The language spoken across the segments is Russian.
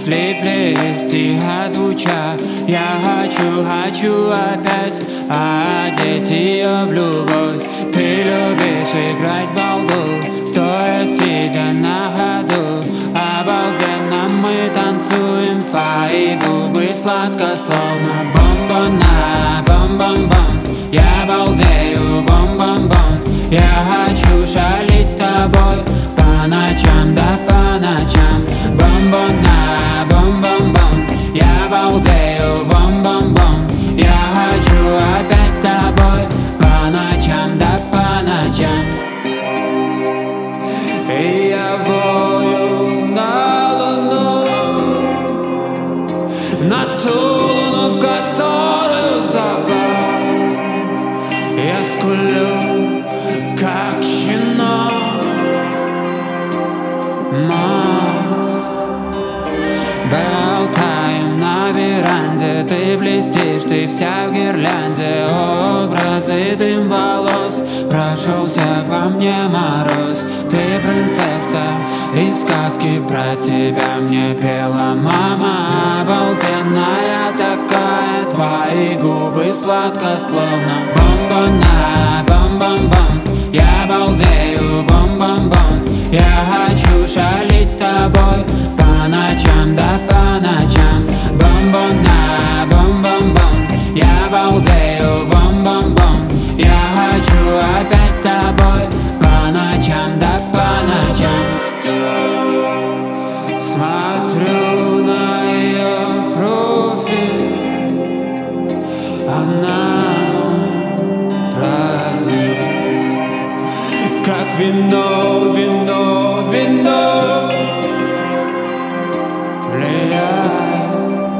Мысли плести озвуча. Я хочу опять одеть ее в любовь. Ты любишь играть в балду, стоя, сидя на ходу. Обалденно мы танцуем, твои губы сладко, словно бомбона, бом-бом-бом. Я балдею, бом-бом-бом. Я хочу шалить с тобой по ночам, да по ночам. Бомбона, бом-бом-бом. Я балдею, бом-бом-бом. Я хочу опять с тобой по ночам, да по ночам. И я вою на луну, на ту луну, в которую запал. Я скулю, как щенок. Болтаем на веранде, ты блестишь, ты вся в гирлянде. Образы, дым волос, прошелся по мне мороз. Ты принцесса, из сказки про тебя мне пела мама. Обалденная такая, твои губы сладко, словно бомбона, бом-бом-бом. Я балдею, бом-бом-бом. Я хочу шалить с тобой по ночам, да по ночам. Бомбона, бом-бом-бом. Я балдею, бом-бом-бом. Я хочу опять с тобой по ночам, да по ночам. Смотрю на ее профиль, она мой праздник. Как вино, вино, вино влияет.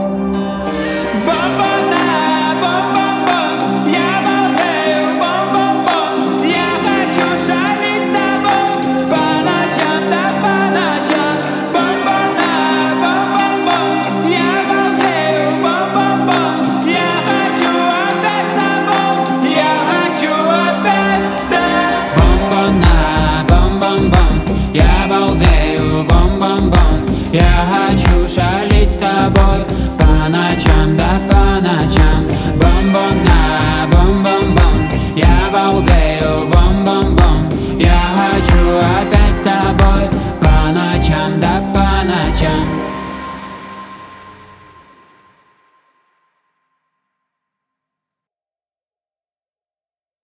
Бомбона, бом-бом-бом. Я балдею, бом-бом-бом. Я хочу шалить с тобой по ночам, да по ночам. Бомбона, бом-бом-бом. Я балдею, бом-бом-бом. Я хочу опять с тобой. Я хочу опять с тобой. Бомбона, бом-бом-бом. Я балдею, бом-бом-бом. Я хочу шалить с тобой по ночам, да по ночам. Бомбона, бом-бом-бом. Я балдею, бом-бом-бом. Я хочу опять с тобой по ночам, да по ночам.